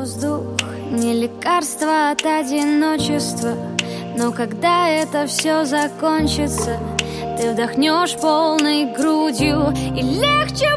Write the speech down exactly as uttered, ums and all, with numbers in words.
воздух не лекарство от одиночества, но когда это все закончится, ты вдохнешь полной грудью, и легче